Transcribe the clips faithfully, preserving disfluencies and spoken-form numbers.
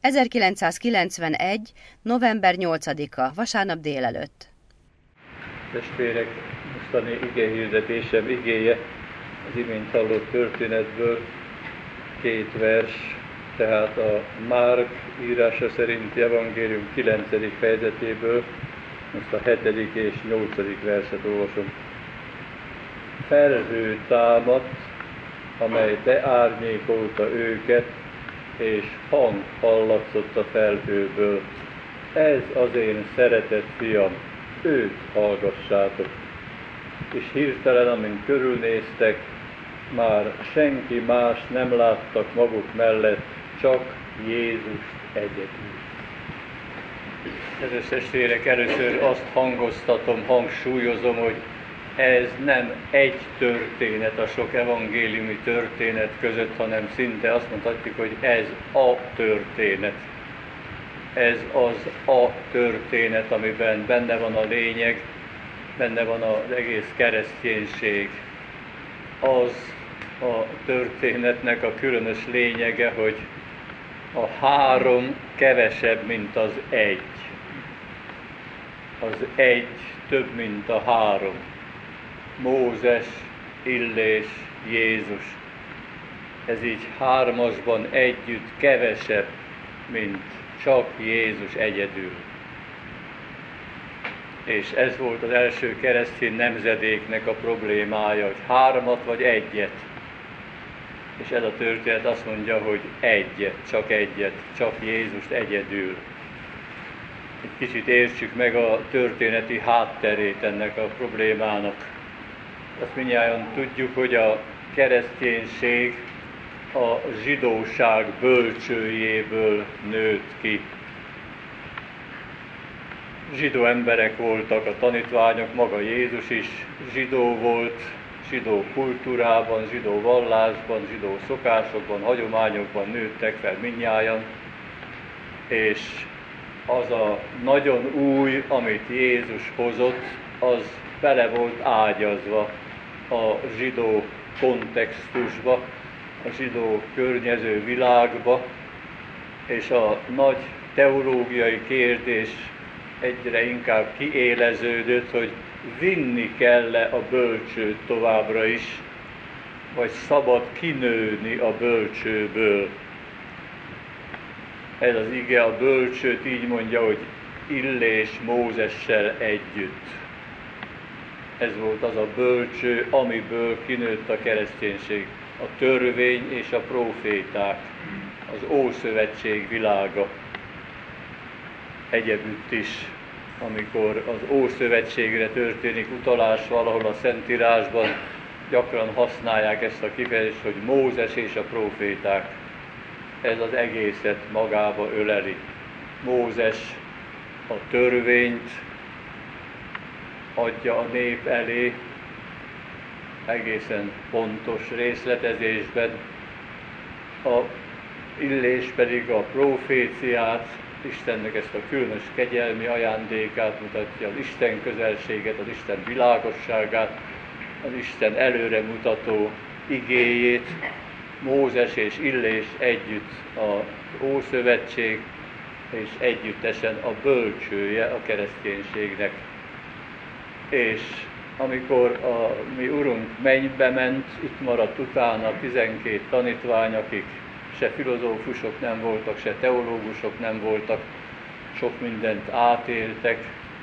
ezerkilencszázkilencvenegy. november nyolcadika, vasárnap délelőtt. Testvérek, mostani igehirdetésem igéje az imént hallott történetből két vers, tehát a Márk írása szerinti evangélium kilencedik fejezetéből, most a hetedik és nyolcadik verset olvasom. Felhő támadt, amely beárnyékolta őket, és hang hallatszott a felhőből. Ez az én szeretett fiam, őt hallgassátok. És hirtelen, amint körülnéztek, már senki más nem láttak maguk mellett, csak Jézust egyedül. Kedves testvérek, először azt hangoztatom, hangsúlyozom, hogy ez nem egy történet a sok evangéliumi történet között, hanem szinte azt mondhatjuk, hogy ez a történet. Ez az a történet, amiben benne van a lényeg, benne van az egész kereszténység. Az a történetnek a különös lényege, hogy a három kevesebb, mint az egy. Az egy több, mint a három. Mózes, Illés, Jézus. Ez így hármasban együtt kevesebb, mint csak Jézus egyedül. És ez volt az első keresztény nemzedéknek a problémája, hogy hármat vagy egyet. És ez a történet azt mondja, hogy egyet, csak egyet, csak Jézust egyedül. Egy kicsit értsük meg a történeti hátterét ennek a problémának. Azt mindnyájan tudjuk, hogy a kereszténység a zsidóság bölcsőjéből nőtt ki. Zsidó emberek voltak a tanítványok, maga Jézus is zsidó volt, zsidó kultúrában, zsidó vallásban, zsidó szokásokban, hagyományokban nőttek fel mindnyájan, és az a nagyon új, amit Jézus hozott, az bele volt ágyazva a zsidó kontextusba, a zsidó környező világba, és a nagy teológiai kérdés egyre inkább kiéleződött, hogy vinni kell-e a bölcsőt továbbra is, vagy szabad kinőni a bölcsőből. Ez az ige a bölcsőt így mondja, hogy Illés Mózessel együtt. Ez volt az a bölcső, amiből kinőtt a kereszténység. A törvény és a próféták, az Ószövetség világa. Egyebütt is, amikor az Ószövetségre történik utalás valahol a Szentírásban, gyakran használják ezt a kifejezést, hogy Mózes és a próféták. Ez az egészet magába öleli. Mózes a törvényt adja a nép elé, egészen pontos részletezésben, a Illés pedig a próféciát, Istennek ezt a különös kegyelmi ajándékát mutatja, az Isten közelséget, az Isten világosságát, az Isten előremutató igéjét. Mózes és Illés együtt az Ószövetség, és együttesen a bölcsője a kereszténységnek. És amikor a mi Urunk mennybe ment, itt maradt utána tizenkét tanítvány, akik se filozófusok nem voltak, se teológusok nem voltak, sok mindent átéltek.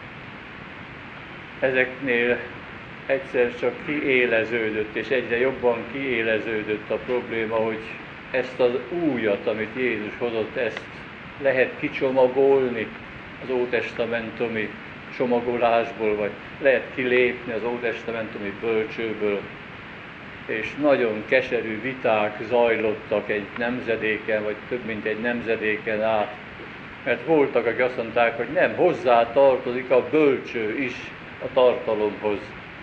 Ezeknél egyszer csak kiéleződött, és egyre jobban kiéleződött a probléma, hogy ezt az újat, amit Jézus hozott, ezt lehet kicsomagolni az ótestamentumi csomagolásból, vagy lehet kilépni az ótestamentumi bölcsőből. És nagyon keserű viták zajlottak egy nemzedéken, vagy több mint egy nemzedéken át, mert voltak, akik azt mondták, hogy nem, hozzá tartozik a bölcső is a tartalomhoz.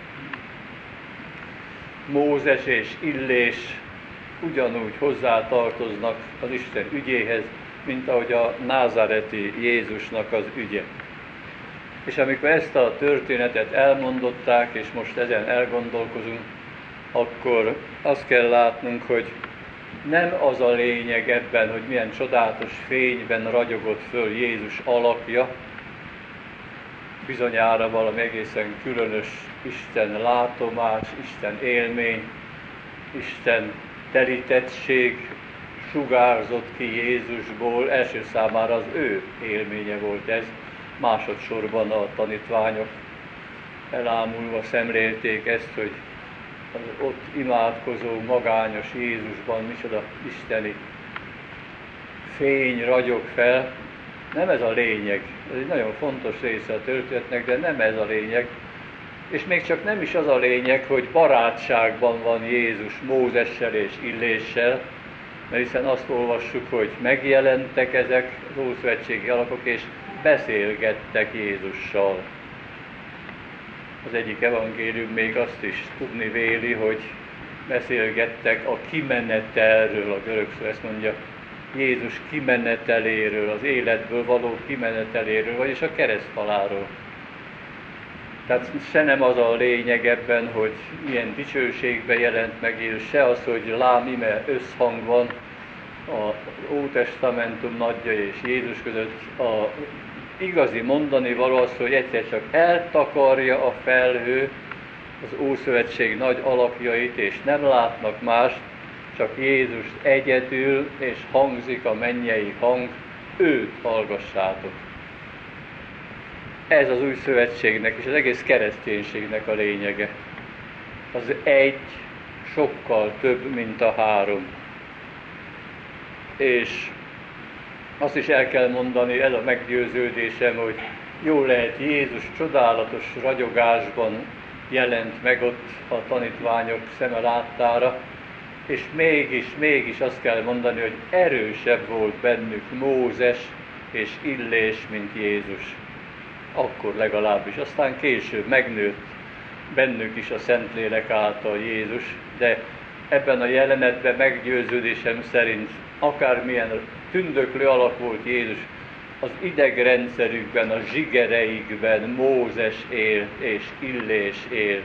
Mózes és Illés ugyanúgy hozzá tartoznak az Isten ügyéhez, mint ahogy a názáreti Jézusnak az ügye. És amikor ezt a történetet elmondották, és most ezen elgondolkozunk, akkor azt kell látnunk, hogy Nem az a lényeg ebben, hogy milyen csodálatos fényben ragyogott föl Jézus alakja, bizonyára valami egészen különös Isten látomás, Isten élmény, Isten telítettség sugárzott ki Jézusból, első számára az ő élménye volt ez, másodszorban a tanítványok elámulva szemlélték ezt, hogy az ott imádkozó, magányos Jézusban micsoda isteni fény ragyog fel. Nem ez a lényeg, ez egy nagyon fontos része a történetnek, de nem ez a lényeg. És még csak nem is az a lényeg, hogy barátságban van Jézus Mózessel és Illéssel, mert hiszen azt olvassuk, hogy megjelentek ezek az ószövetségi alakok, és beszélgettek Jézussal. Az egyik evangélium még azt is tudni véli, hogy beszélgettek a kimenetelről, a görög szó ezt mondja, Jézus kimeneteléről, az életből való kimeneteléről, vagyis a kereszthaláról. Tehát se nem az a lényeg ebben, hogy milyen dicsőségben jelent meg Jézus, se az, hogy lám ime összhang van az Ótestamentum nagyja és Jézus között. A igazi mondani való az, hogy egyszer csak eltakarja a felhő az Ószövetség nagy alakjait, és nem látnak mást, csak Jézust egyedül, és hangzik a mennyei hang, őt hallgassátok. Ez az új szövetségnek és az egész kereszténységnek a lényege. Az egy sokkal több, mint a három. És azt is el kell mondani, ez a meggyőződésem, hogy jó lehet Jézus csodálatos ragyogásban jelent meg ott a tanítványok szeme láttára, és mégis, mégis azt kell mondani, hogy erősebb volt bennük Mózes és Illés, mint Jézus. Akkor legalábbis. Aztán később megnőtt bennük is a Szentlélek által Jézus, de ebben a jelenetben meggyőződésem szerint akármilyen tündöklő alak volt Jézus, az idegrendszerükben, a zsigereikben Mózes élt és Illés élt,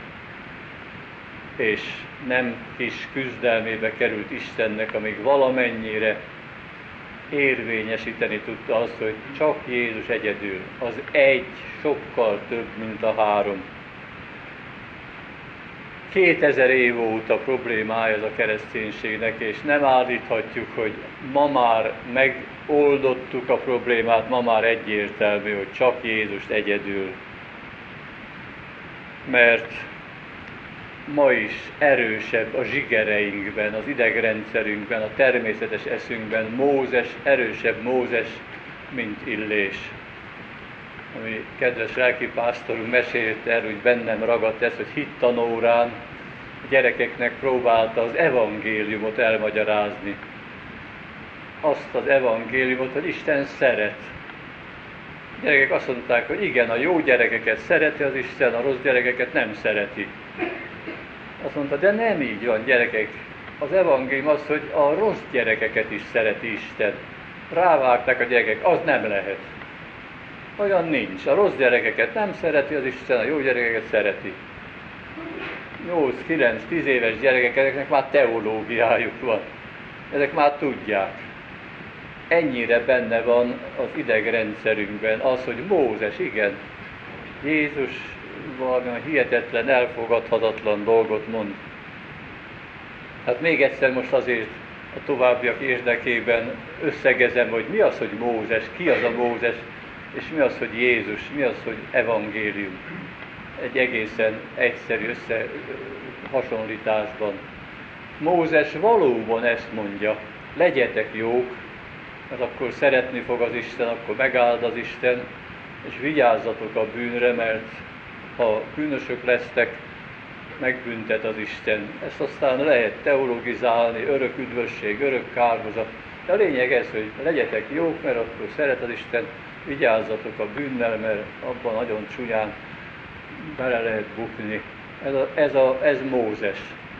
és nem kis küzdelmébe került Istennek, amíg valamennyire érvényesíteni tudta azt, hogy csak Jézus egyedül, az egy sokkal több, mint a három. Kétezer év óta problémája ez a kereszténységnek, és nem állíthatjuk, hogy ma már megoldottuk a problémát, ma már egyértelmű, hogy csak Jézust egyedül. Mert ma is erősebb a zsigereinkben, az idegrendszerünkben, a természetes eszünkben Mózes, erősebb Mózes, mint Illés. Ami kedves lelkipásztorunk mesélt erről, hogy bennem ragadt ez, hogy hittanórán a gyerekeknek próbálta az evangéliumot elmagyarázni. Azt az evangéliumot, hogy Isten szeret. A gyerekek azt mondták, hogy igen, a jó gyerekeket szereti az Isten, a rossz gyerekeket nem szereti. Azt mondta, de nem így van, gyerekek. Az evangélium az, hogy a rossz gyerekeket is szereti Isten. Rávágták a gyerekek, az nem lehet. Olyan nincs. A rossz gyerekeket nem szereti az Isten, a jó gyerekeket szereti. nyolc kilenc tíz éves gyerekeknek már teológiájuk van. Ezek már tudják. Ennyire benne van az idegrendszerünkben az, hogy Mózes, igen, Jézus valami hihetetlen, elfogadhatatlan dolgot mond. Hát még egyszer most azért a továbbiak érdekében összegezem, hogy mi az, hogy Mózes, ki az a Mózes, és mi az, hogy Jézus, mi az, hogy evangélium. Egy egészen egyszerű összehasonlításban. Mózes valóban ezt mondja, legyetek jók, mert akkor szeretni fog az Isten, akkor megáld az Isten, és vigyázzatok a bűnre, mert ha bűnösök lesztek, megbüntet az Isten. Ezt aztán lehet teologizálni, örök üdvösség, örök kárhozat. De a lényeg ez, hogy legyetek jók, mert akkor szeret az Isten, vigyázzatok a bűnnel, mert abban nagyon csúnyán bele lehet bukni. Ez, a, ez, a, ez Mózes.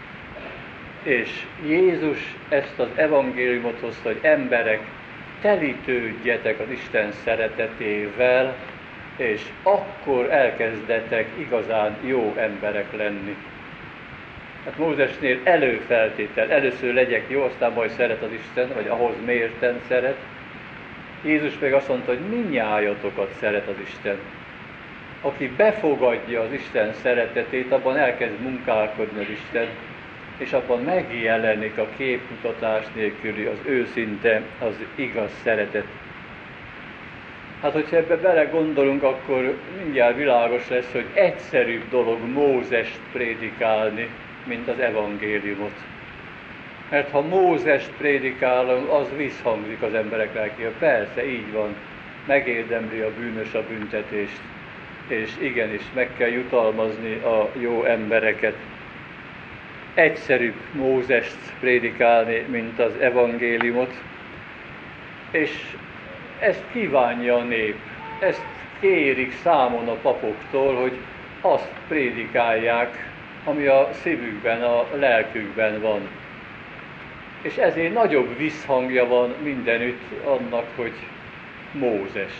És Jézus ezt az evangéliumot hozta, hogy emberek, telítődjetek az Isten szeretetével, és akkor elkezdetek igazán jó emberek lenni. Hát Mózesnél előfeltétel, először legyek jó, aztán majd szeret az Isten, vagy ahhoz mérten szeret. Jézus meg azt mondta, hogy mindnyájatokat szeret az Isten. Aki befogadja az Isten szeretetét, abban elkezd munkálkodni az Isten, és abban megjelenik a képmutatás nélküli, az őszinte, az igaz szeretet. Hát, hogyha ebbe belegondolunk, akkor mindjárt világos lesz, hogy egyszerűbb dolog Mózest prédikálni, mint az evangéliumot. Mert ha Mózest prédikálom, az visszhangzik az emberek lelkében. Persze, így van, megérdemli a bűnös a büntetést, és igenis meg kell jutalmazni a jó embereket. Egyszerűbb Mózest prédikálni, mint az evangéliumot, és ezt kívánja a nép, ezt kérik számon a papoktól, hogy azt prédikálják, ami a szívükben, a lelkükben van. És ezért nagyobb visszhangja van mindenütt annak, hogy Mózes.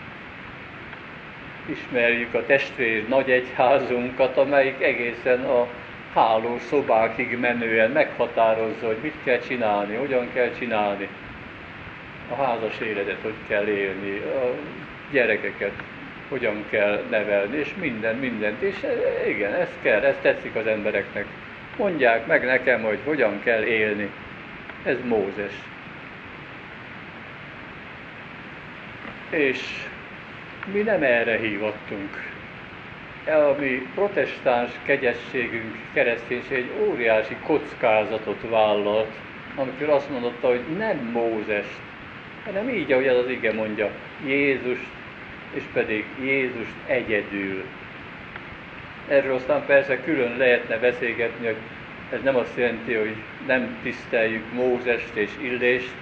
Ismerjük a testvér nagy egyházunkat, amelyik egészen a hálószobákig menően meghatározza, hogy mit kell csinálni, hogyan kell csinálni, a házas életet hogy kell élni, a gyerekeket hogyan kell nevelni, és minden, mindent. És igen, ez kell, ez tetszik az embereknek. Mondják meg nekem, hogy hogyan kell élni. Ez Mózes. És mi nem erre hívottunk. A mi protestáns kegyességünk, kereszténység egy óriási kockázatot vállalt, amikor azt mondotta, hogy nem Mózest, hanem így, ahogy az az ige mondja, Jézust, és pedig Jézust egyedül. Erről aztán persze külön lehetne beszélgetni, hogy ez nem azt jelenti, hogy nem tiszteljük Mózest és Illést,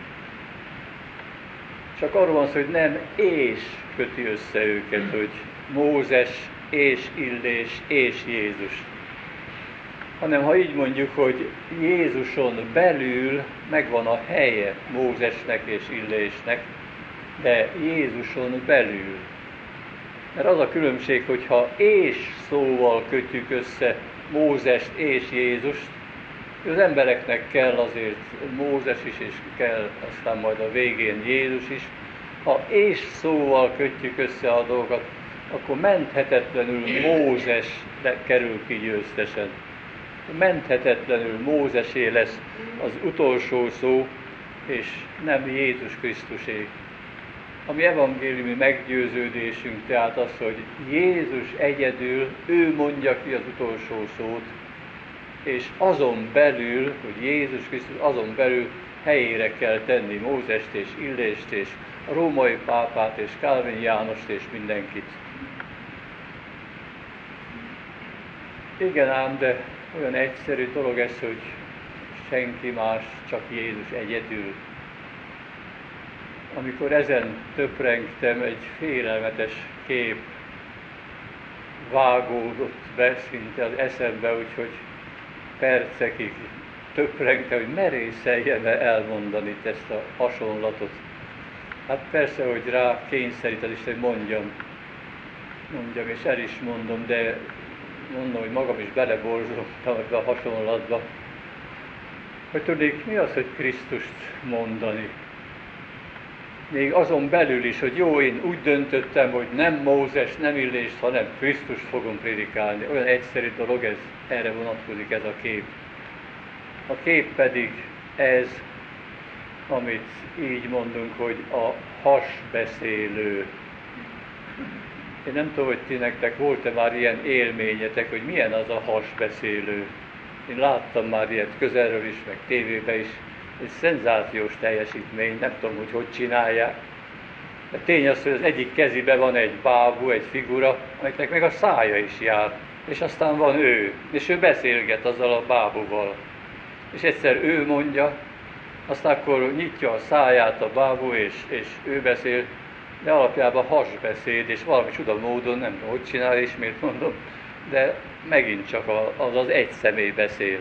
csak arról van szó, hogy nem és köti össze őket, hogy Mózes és Illés és Jézus. Hanem ha így mondjuk, hogy Jézuson belül megvan a helye Mózesnek és Illésnek, de Jézuson belül. Mert az a különbség, hogyha és szóval kötjük össze Mózest és Jézust, az embereknek kell azért Mózes is, és kell aztán majd a végén Jézus is. Ha és szóval kötjük össze a dolgokat, akkor menthetetlenül Mózes kerül ki győztesen. Menthetetlenül Mózesé lesz az utolsó szó, és nem Jézus Krisztusé. A mi evangéliumi meggyőződésünk tehát az, hogy Jézus egyedül, ő mondja ki az utolsó szót, és azon belül, hogy Jézus Krisztus azon belül helyére kell tenni Mózest és Illést és a római pápát és Kálvin Jánost és mindenkit. Igen ám, de olyan egyszerű dolog ez, hogy senki más, csak Jézus egyedül. Amikor ezen töprengtem, egy félelmetes kép vágódott be szinte az eszembe, úgyhogy percekig töprengtem, hogy merészeljem elmondani ezt a hasonlatot. Hát persze, hogy rá kényszerít az Isten, hogy mondjam, mondjam, és el is mondom, de mondom, hogy magam is beleborzoltam ebbe a hasonlatba. Hogy tudnék, mi az, hogy Krisztust mondani? Még azon belül is, hogy jó, én úgy döntöttem, hogy nem Mózes, nem Illést, hanem Krisztust fogom prédikálni. Olyan egyszerű dolog ez, erre vonatkozik ez a kép. A kép pedig ez, amit így mondunk, hogy a hasbeszélő. Én nem tudom, hogy ti nektek volt-e már ilyen élményetek, hogy milyen az a hasbeszélő. Én láttam már ilyet közelről is, meg tévében is. Egy szenzációs teljesítmény, nem tudom, hogy hogy csinálják. De tény az, hogy az egyik kezében van egy bábú, egy figura, aminek meg a szája is jár. És aztán van ő, és ő beszélget azzal a bábúval. És egyszer ő mondja, aztán akkor nyitja a száját a bábú, és, és ő beszél, de alapjában hasbeszéd, és valami csuda módon, nem tudom, hogy csinál, ismét mondom, de megint csak az az egy személy beszél.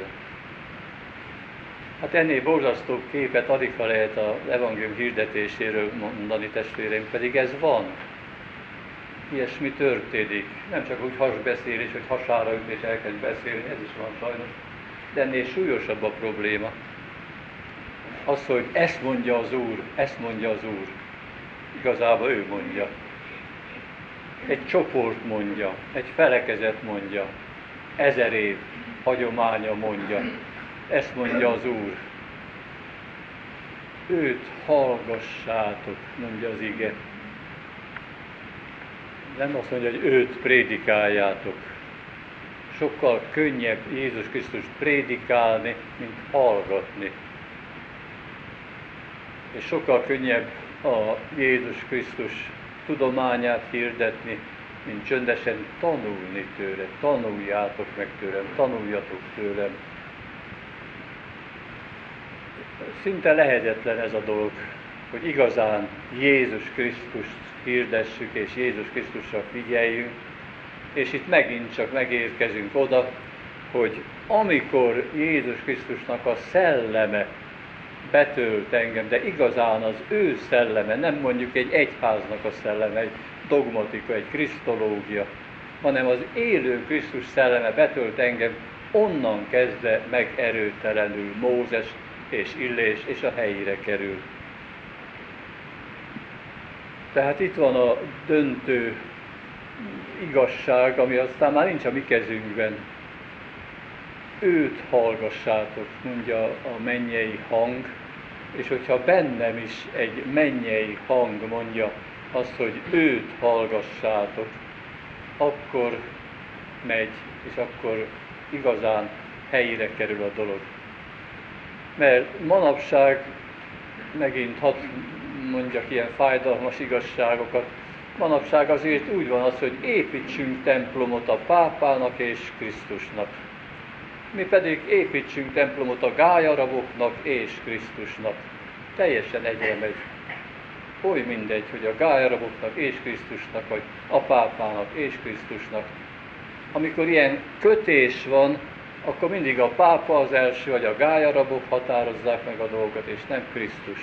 Hát ennél borzasztóbb képet alig ha lehet az evangélium hirdetéséről mondani, testvéreim, pedig ez van. Ilyesmi történik. Nem csak úgy hasbeszélés, hogy hasára üt és elkezd beszélni, ez is van sajnos, De ennél súlyosabb a probléma. Az, hogy ezt mondja az Úr, ezt mondja az Úr. Igazából ő mondja. Egy csoport mondja, egy felekezet mondja, ezer év hagyománya mondja. Ezt mondja az Úr. Őt hallgassátok, mondja az ige. Nem azt mondja, hogy őt prédikáljátok. Sokkal könnyebb Jézus Krisztust prédikálni, mint hallgatni. És sokkal könnyebb a Jézus Krisztus tudományát hirdetni, mint csöndesen tanulni tőle. Tanuljátok meg tőlem, tanuljatok tőlem. Szinte lehetetlen ez a dolog, hogy igazán Jézus Krisztust hirdessük, és Jézus Krisztusra figyeljünk, és itt megint csak megérkezünk oda, hogy amikor Jézus Krisztusnak a szelleme betölt engem, de igazán az ő szelleme, nem mondjuk egy egyháznak a szelleme, egy dogmatika, egy krisztológia, hanem az élő Krisztus szelleme betölt engem, onnan kezdve megerőtelenül Mózes és Illés, és a helyére kerül. Tehát itt van a döntő igazság, ami aztán már nincs a mi kezünkben. Őt hallgassátok, mondja a mennyei hang, és hogyha bennem is egy mennyei hang mondja azt, hogy őt hallgassátok, akkor megy, és akkor igazán helyére kerül a dolog. Mert manapság, megint hadd mondjak ilyen fájdalmas igazságokat, manapság azért úgy van az, hogy építsünk templomot a pápának és Krisztusnak. Mi pedig építsünk templomot a gályaraboknak és Krisztusnak. Teljesen egyre megy. Oly mindegy, hogy a gályaraboknak és Krisztusnak, vagy a pápának és Krisztusnak. Amikor ilyen kötés van, akkor mindig a pápa az első, vagy a gályarabok határozzák meg a dolgokat, és nem Krisztus.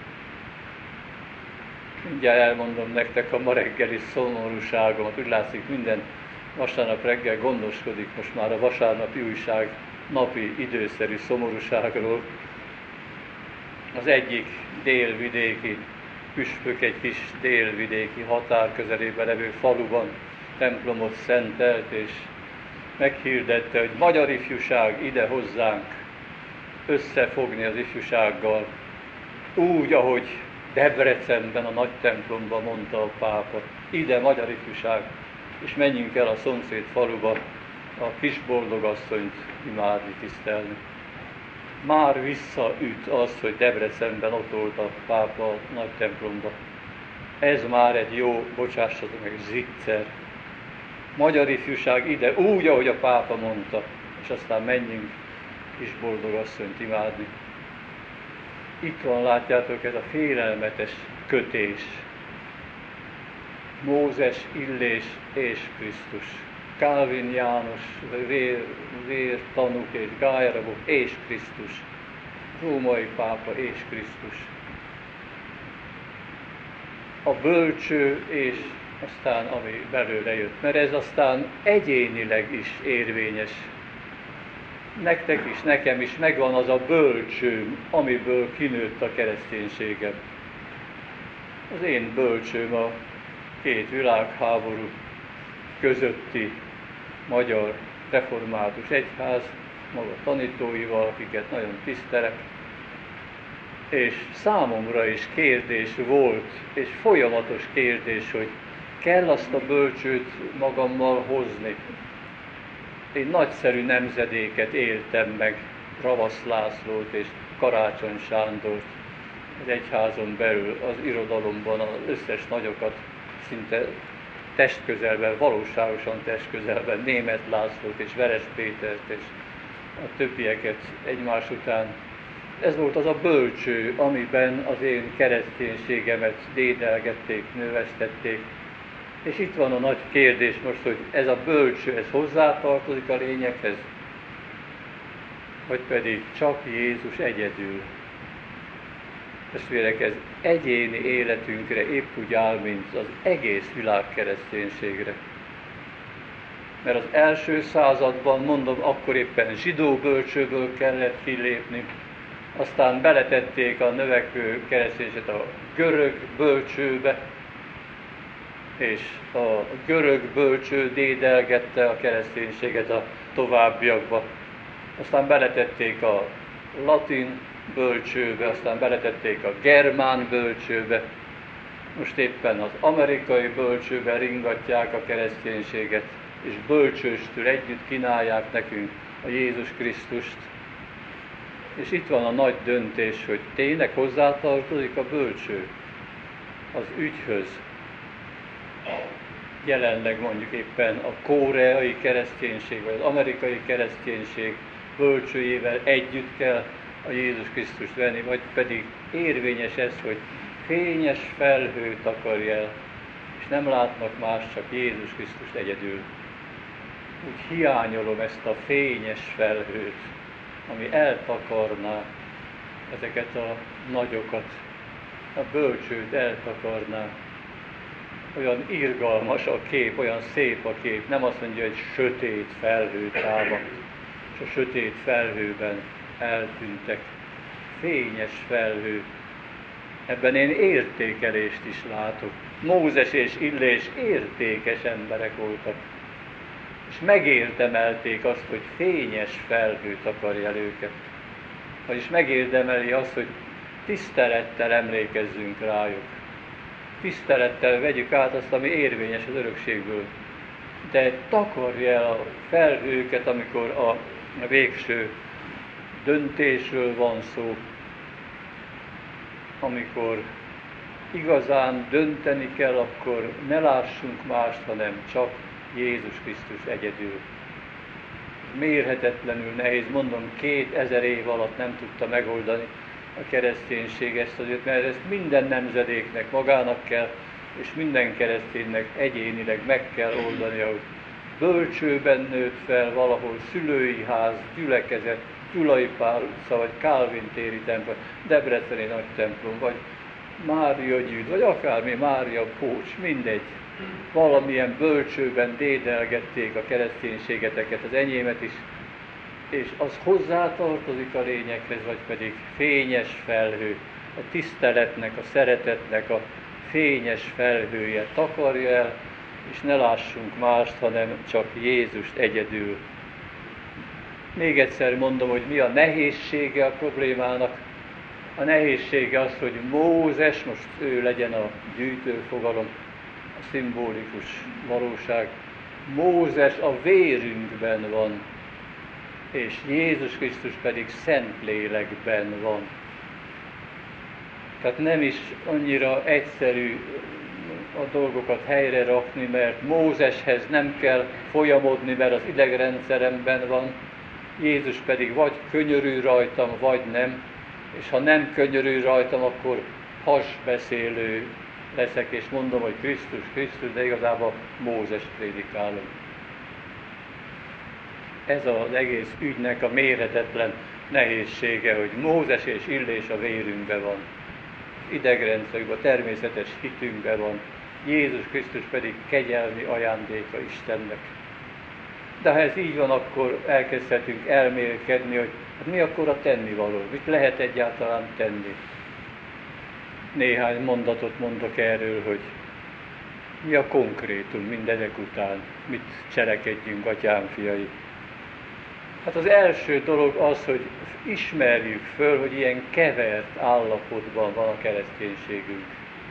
Mindjárt elmondom nektek a ma reggeli szomorúságomat. Úgy látszik, minden vasárnap reggel gondoskodik most már a vasárnapi újság napi időszerű szomorúságról. Az egyik délvidéki püspök egy kis délvidéki határ közelében levő faluban templomot szentelt, és meghirdette, hogy magyar ifjúság ide hozzánk összefogni az ifjúsággal, úgy, ahogy Debrecenben, a nagy templomban mondta a pápa, ide magyar ifjúság, és menjünk el a szomszéd faluba a kis boldogasszonyt imádni, tisztelni. Már visszaüt az, hogy Debrecenben ott volt a pápa a nagy templomba. Ez már egy jó, bocsássatok meg, zicser. Magyar ifjúság ide, úgy, ahogy a pápa mondta, és aztán menjünk kis boldogasszonyt imádni. Itt van, látjátok, ez a félelmetes kötés. Mózes, Illés és Krisztus. Kálvin János, vér, vértanúk és gályarabok és Krisztus. Római pápa és Krisztus. A bölcső és aztán ami belőle jött. Mert ez aztán egyénileg is érvényes. Nektek is, nekem is megvan az a bölcsőm, amiből kinőtt a kereszténységem. Az én bölcsőm a két világháború közötti magyar református egyház, maga tanítóival, akiket nagyon tisztelek, és számomra is kérdés volt, és folyamatos kérdés, hogy kell azt a bölcsőt magammal hozni. Én nagyszerű nemzedéket éltem meg, Ravasz Lászlót és Karácsony Sándort az egyházon belül, az irodalomban az összes nagyokat szinte testközelben, valóságosan testközelben, Németh Lászlót és Veres Pétert és a többieket egymás után. Ez volt az a bölcső, amiben az én kereszténységemet dédelgették, növesztették. És itt van a nagy kérdés most, hogy ez a bölcső, ez hozzátartozik a lényeghez, vagy pedig csak Jézus egyedül. Testvérek, ez egyéni életünkre épp úgy áll, mint az egész világ kereszténységre. mert az első században, mondom, akkor éppen zsidó bölcsőből kellett kilépni, aztán beletették a növekvő kereszténységet a görög bölcsőbe, és a görög bölcső dédelgette a kereszténységet a továbbiakba. Aztán beletették a latin bölcsőbe, aztán beletették a germán bölcsőbe, most éppen az amerikai bölcsőbe ringatják a kereszténységet, és bölcsőstől együtt kínálják nekünk a Jézus Krisztust. És itt van a nagy döntés, hogy tényleg hozzátartozik a bölcső az ügyhöz. Jelenleg mondjuk éppen a koreai kereszténység, vagy az amerikai kereszténység bölcsőjével együtt kell a Jézus Krisztust venni, vagy pedig érvényes ez, hogy fényes felhőt akarja el, és nem látnak más, csak Jézus Krisztust egyedül. Úgy hiányolom ezt a fényes felhőt, ami eltakarná ezeket a nagyokat, a bölcsőt eltakarná. Olyan irgalmas a kép, olyan szép a kép, nem azt mondja, hogy sötét felhő támad, és a sötét felhőben eltűntek. Fényes felhő. Ebben én értékelést is látok. Mózes és Illés értékes emberek voltak, és megérdemelték azt, hogy fényes felhőt akarja el őket. Vagyis megérdemeli azt, hogy tisztelettel emlékezzünk rájuk. Tisztelettel vegyük át azt, ami érvényes az örökségből. De takarja el a felhőket, amikor a végső döntésről van szó, amikor igazán dönteni kell, akkor ne lássunk mást, hanem csak Jézus Krisztus egyedül. Mérhetetlenül nehéz, mondom, két ezer év alatt nem tudta megoldani a kereszténység ezt azért, mert ezt minden nemzedéknek magának kell, és minden kereszténynek egyénileg meg kell oldania, hogy bölcsőben nőtt fel valahol, szülői ház, gyülekezet, Gyulai Pál utca, vagy Kálvin téri templom, Debreceni nagy templom, vagy Mária gyűjt, vagy akármi, Mária Pócs, mindegy. Valamilyen bölcsőben dédelgették a kereszténységeteket, az enyémet is, és az hozzátartozik a lényeghez, vagy pedig fényes felhő, a tiszteletnek, a szeretetnek a fényes felhője takarja el, és ne lássunk mást, hanem csak Jézust egyedül. Még egyszer mondom, hogy mi a nehézsége a problémának. A nehézsége az, hogy Mózes, most ő legyen a gyűjtő fogalom, a szimbolikus valóság. Mózes a vérünkben van, és Jézus Krisztus pedig Szentlélekben van. Tehát nem is annyira egyszerű a dolgokat helyre rakni, mert Mózeshez nem kell folyamodni, mert az idegrendszeremben van, Jézus pedig vagy könyörül rajtam, vagy nem, és ha nem könyörül rajtam, akkor hasbeszélő leszek, és mondom, hogy Krisztus, Krisztus, de igazából Mózes prédikálom. Ez az egész ügynek a mérhetetlen nehézsége, hogy Mózes és Illés a vérünkben van, idegrendszerünkben, a természetes hitünkben van, Jézus Krisztus pedig kegyelmi ajándéka Istennek. De ha ez így van, akkor elkezdhetünk elmélkedni, hogy hát mi akkor a tennivaló, mit lehet egyáltalán tenni. Néhány mondatot mondok erről, hogy mi a konkrétum mindezek után, mit cselekedjünk, atyám fiai. Hát az első dolog az, hogy ismerjük föl, hogy ilyen kevert állapotban van a kereszténységünk.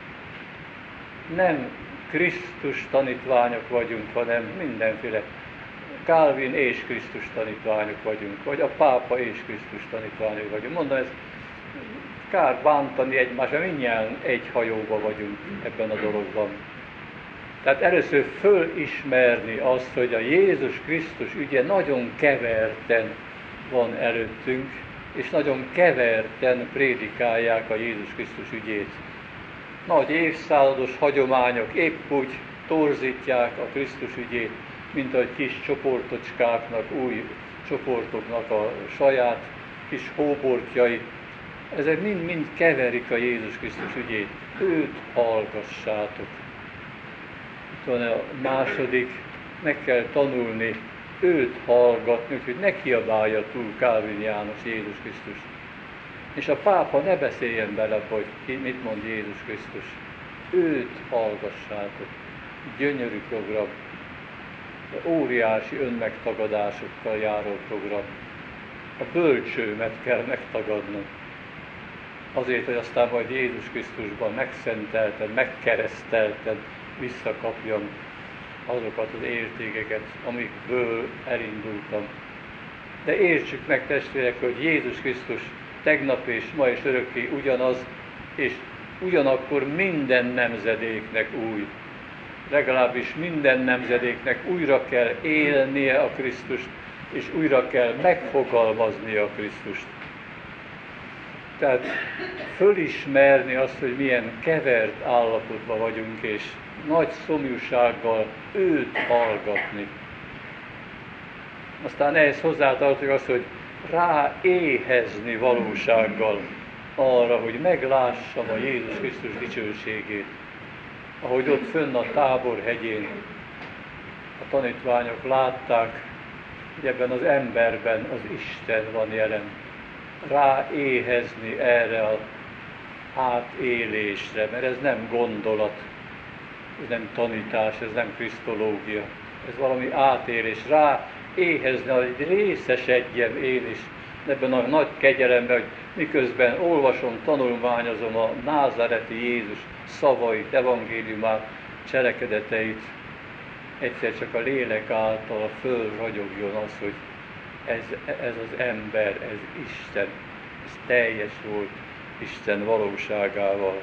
Nem Krisztus tanítványok vagyunk, hanem mindenféle Kálvin és Krisztus tanítványok vagyunk, vagy a pápa és Krisztus tanítványok vagyunk. Mondom, ez kár bántani egymást, mert mindjárt egy hajóba vagyunk ebben a dologban. Tehát először fölismerni azt, hogy a Jézus Krisztus ügye nagyon keverten van előttünk, és nagyon keverten prédikálják a Jézus Krisztus ügyét. Nagy évszázados hagyományok épp úgy torzítják a Krisztus ügyét, mint ahogy kis csoportocskáknak, új csoportoknak a saját kis hóbortjai. Ezek mind-mind keverik a Jézus Krisztus ügyét. Őt hallgassátok. Itt van a második meg kell tanulni őt hallgatni, úgyhogy ne kiabálja túl Kálvin János Jézus Krisztus. És a pápa ne beszéljen bele, hogy mit mond Jézus Krisztus. Őt hallgassátok. Gyönyörű program. Óriási önmegtagadásokkal járó program. A bölcsőmet kell megtagadnom. Azért, hogy aztán majd Jézus Krisztusban megszentelten, megkeresztelten visszakapjam azokat az értékeket, amikből elindultam. De értsük meg, testvérek, hogy Jézus Krisztus tegnap és ma és örökké ugyanaz, és ugyanakkor minden nemzedéknek új. Legalábbis minden nemzedéknek újra kell élnie a Krisztust, és újra kell megfogalmaznia a Krisztust. Tehát fölismerni azt, hogy milyen kevert állapotban vagyunk, és nagy szomjúsággal őt hallgatni. Aztán ehhez hozzátartozik az, hogy ráéhezni valósággal arra, hogy meglássam a Jézus Krisztus dicsőségét. Ahogy ott fönn a Tábor hegyén a tanítványok látták, hogy ebben az emberben az Isten van jelen. Ráéhezni erre az átélésre, mert ez nem gondolat, ez nem tanítás, ez nem krisztológia, ez valami átélés. Ráéhezni, hogy részesedjem én is ebben a nagy kegyelemben, hogy miközben olvasom, tanulmányozom a názáreti Jézus szavait, evangéliumát, cselekedeteit, egyszer csak a lélek által fölragyogjon az, hogy ez, ez az ember, ez Isten, ez teljes volt Isten valóságával.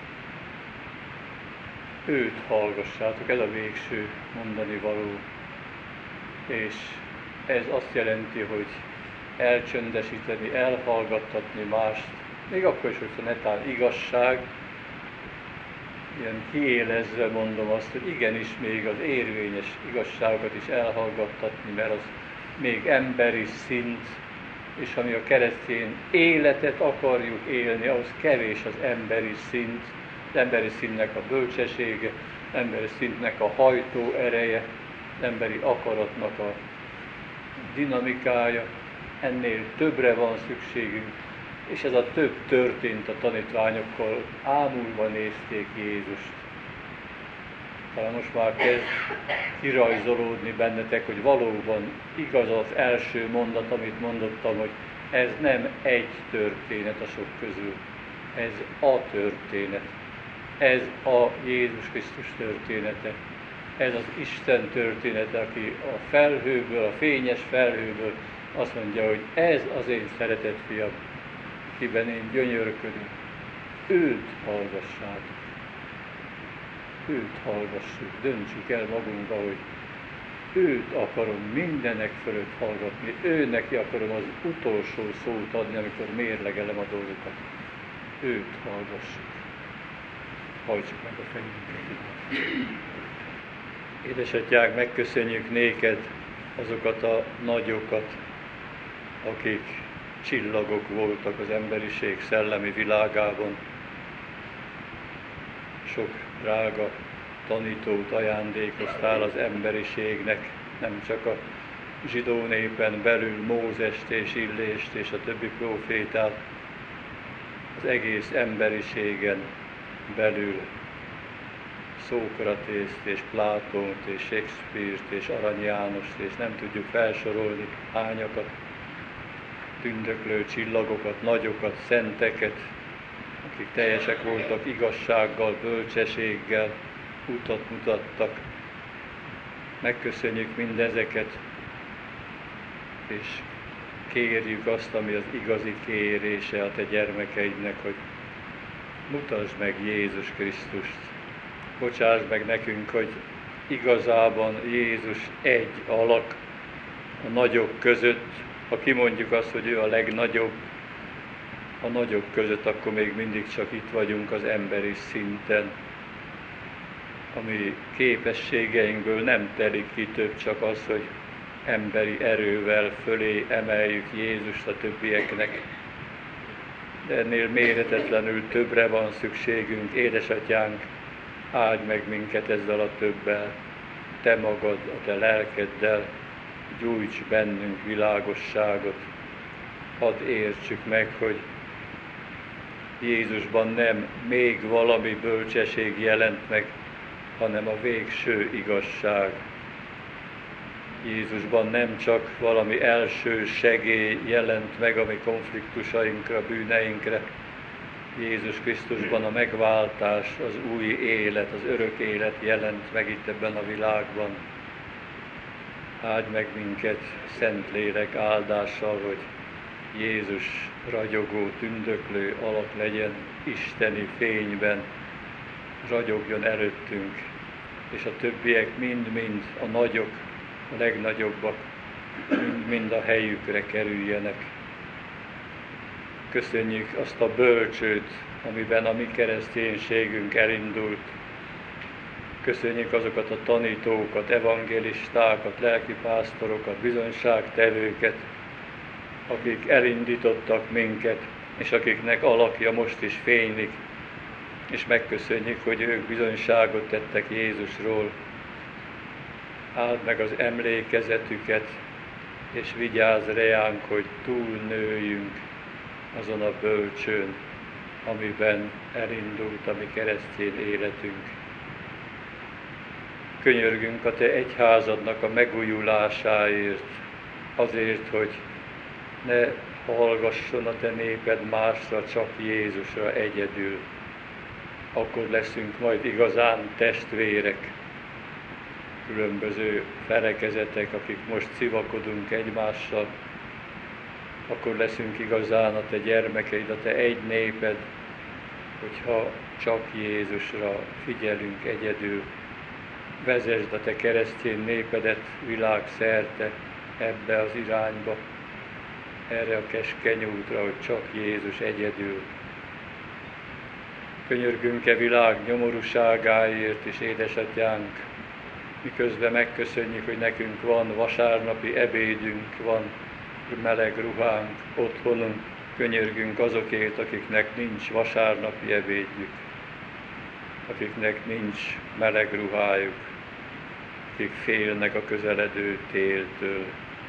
Őt hallgassátok, ez a végső mondani való. És ez azt jelenti, hogy elcsöndesíteni, elhallgattatni mást, még akkor is, hogyha netán igazság, ilyen kiélezve mondom azt, hogy igenis még az érvényes igazságokat is elhallgattatni, mert az még emberi szint, és ha mi a keresztény életet akarjuk élni, ahhoz kevés az emberi szint, az emberi szintnek a bölcsessége, az emberi szintnek a hajtó ereje, az emberi akaratnak a dinamikája, ennél többre van szükségünk, és ez a több történt a tanítványokkal, ámulva nézték Jézust. Talán most már kezd kirajzolódni bennetek, hogy valóban igaz az első mondat, amit mondottam, hogy ez nem egy történet a sok közül, ez a történet. Ez a Jézus Krisztus története. Ez az Isten története, aki a felhőből, a fényes felhőből azt mondja, hogy ez az én szeretett fiam, akiben én gyönyörködünk. Őt hallgassátok. Őt hallgassuk, döntsük el magunkba, hogy őt akarom mindenek fölött hallgatni, ő neki akarom az utolsó szót adni, amikor mérlegelem a dolgokat. Őt hallgassuk. Hajtsuk meg a fejünket. Édesatyánk, megköszönjük néked azokat a nagyokat, akik csillagok voltak az emberiség szellemi világában. Sok drága tanítót ajándékoztál az emberiségnek, nem csak a zsidó népen belül Mózest és Illést és a többi prófétát, az egész emberiségen belül Szókratészt és Plátónt és Shakespeare-t és Arany Jánost, és nem tudjuk felsorolni hányakat, tündöklő csillagokat, nagyokat, szenteket, akik teljesek voltak igazsággal, bölcsességgel, utat mutattak. Megköszönjük mindezeket, és kérjük azt, ami az igazi kérése a te gyermekeidnek, hogy mutasd meg Jézus Krisztust. Bocsásd meg nekünk, hogy igazában Jézus egy alak a nagyok között. Ha kimondjuk azt, hogy ő a legnagyobb, a nagyok között, akkor még mindig csak itt vagyunk az emberi szinten. A mi képességeinkből nem telik ki több, csak az, hogy emberi erővel fölé emeljük Jézust a többieknek. De ennél méretetlenül többre van szükségünk, édesatyánk, áld meg minket ezzel a többel. te magad, a te lelkeddel gyújts bennünk világosságot. Hadd értsük meg, hogy Jézusban nem még valami bölcsesség jelent meg, hanem a végső igazság. Jézusban nem csak valami első segély jelent meg a mi konfliktusainkra, bűneinkre. Jézus Krisztusban a megváltás, az új élet, az örök élet jelent meg itt ebben a világban. Áldj meg minket Szentlélek áldással, hogy Jézus ragyogó, tündöklő alak legyen isteni fényben, ragyogjon előttünk, és a többiek mind-mind, a nagyok, a legnagyobbak, mind-mind a helyükre kerüljenek. Köszönjük azt a bölcsőt, amiben a mi kereszténységünk elindult. Köszönjük azokat a tanítókat, evangélistákat, lelkipásztorokat, bizonyságtevőket, akik elindítottak minket, és akiknek alakja most is fénylik, és megköszönjük, hogy ők bizonyságot tettek Jézusról. Áld meg az emlékezetüket, és vigyázz reánk, hogy túlnőjünk azon a bölcsőn, amiben elindult a mi keresztény életünk. Könyörgünk a te egyházadnak a megújulásáért, azért, hogy ne hallgasson a te néped másra, csak Jézusra egyedül. Akkor leszünk majd igazán testvérek, különböző felekezetek, akik most civakodunk egymással. Akkor leszünk igazán a te gyermekeid, a te egy néped, hogyha csak Jézusra figyelünk egyedül. Vezesd a te keresztény népedet világszerte ebbe az irányba, erre a keskeny útra, hogy csak Jézus egyedül. Könyörgünk-e világ nyomorúságáért is, édesatyánk, miközben megköszönjük, hogy nekünk van vasárnapi ebédünk, van meleg ruhánk, otthonunk, könyörgünk azokért, akiknek nincs vasárnapi ebédjük, akiknek nincs meleg ruhájuk, akik félnek a közeledő téltől.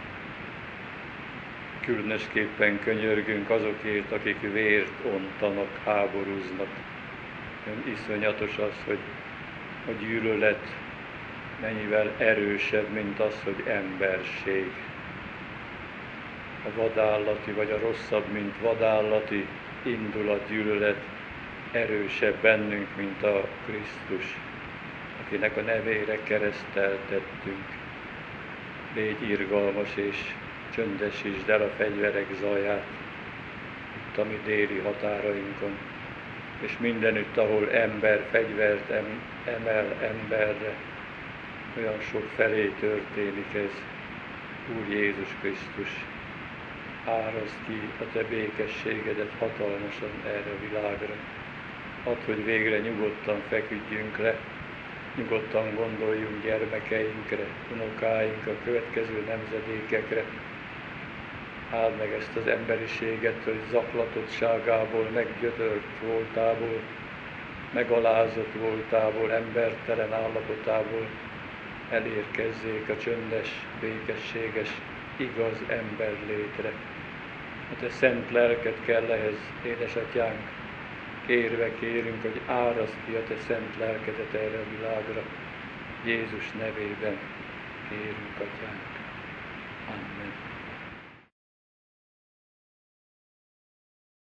Különösképpen könyörgünk azokért, akik vért ontanak, háborúznak. Ön iszonyatos az, hogy a gyűlölet mennyivel erősebb, mint az, hogy emberség. A vadállati, vagy a rosszabb, mint vadállati indulatgyűlölet erősebb bennünk, mint a Krisztus, akinek a nevére kereszteltettünk. Légy irgalmas és csöndesítsd el a fegyverek zaját itt a mi déli határainkon, és mindenütt, ahol ember fegyvert emel emberre, olyan sok felé történik ez. Úr Jézus Krisztus, árazd ki a te békességedet hatalmasan erre a világra. Add, hogy végre nyugodtan feküdjünk le, nyugodtan gondoljunk gyermekeinkre, unokáinkra, a következő nemzedékekre. Áld meg ezt az emberiséget, hogy zaklatottságából, meggyötört voltából, megalázott voltából, embertelen állapotából elérkezzék a csöndes, békességes, igaz ember létre. A te szent lelked kell ehhez, édesatyánk, kérve kérünk, hogy árazd ki a te szent lelkedet erre a világra. Jézus nevében kérünk, atyánk. Amen.